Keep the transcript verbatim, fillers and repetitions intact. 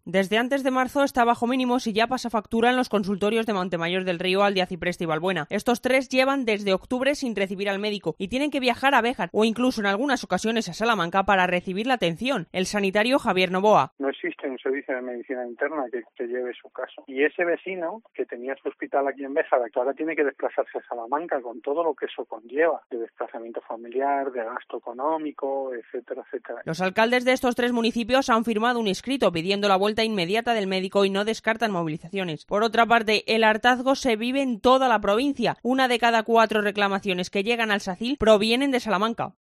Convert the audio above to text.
Desde antes de marzo está bajo mínimos y ya pasa factura en los consultorios de Montemayor del Río, Aldiaz y Presta y Valbuena. Estos tres llevan desde octubre sin recibir al médico y tienen que viajar a Béjar o incluso en algunas ocasiones a Salamanca para recibir la atención. El sanitario Javier Novoa. No existe un servicio de medicina interna que, que lleve su caso. Y ese vecino que tenía su hospital aquí en Béjar, que ahora tiene que desplazarse a Salamanca con todo lo que eso conlleva, de desplazamiento familiar, de gasto económico, etcétera, etcétera. Los alcaldes de estos tres municipios han firmado un escrito pidiendo la vuelta inmediata del médico y no descartan movilizaciones. Por otra parte, el hartazgo se vive en toda la provincia. Una de cada cuatro reclamaciones que llegan al SACIL provienen de Salamanca.